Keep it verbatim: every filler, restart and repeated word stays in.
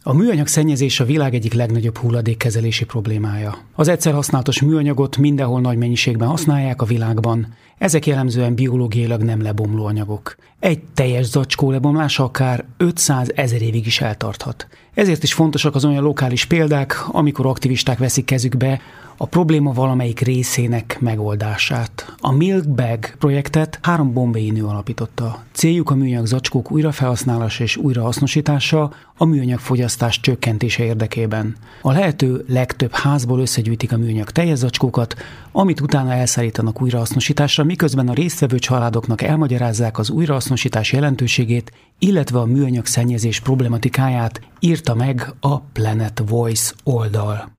A műanyag szennyezés a világ egyik legnagyobb hulladékkezelési problémája. Az egyszer használatos műanyagot mindenhol nagy mennyiségben használják a világban. Ezek jellemzően biológiailag nem lebomló anyagok. Egy teljes zacskó lebomlása akár ötszázezer évig is eltarthat. Ezért is fontosak az olyan lokális példák, amikor aktivisták veszik kezükbe a probléma valamelyik részének megoldását. A Milk Bag projektet három bombay nő alapította. Céljuk a műanyag zacskók újrafelhasználása és újrahasznosítása a műanyag fogyasztás csökkentése érdekében. A lehető legtöbb házból összegyűjtik a műanyag teljes zacskókat, amit utána elszállítanak újrahasznosításra, miközben a résztvevő családoknak elmagyarázzák az újrahasznosítás jelentőségét, illetve a műanyag szennyezés problematikáját, írta meg a Planet Voice oldal.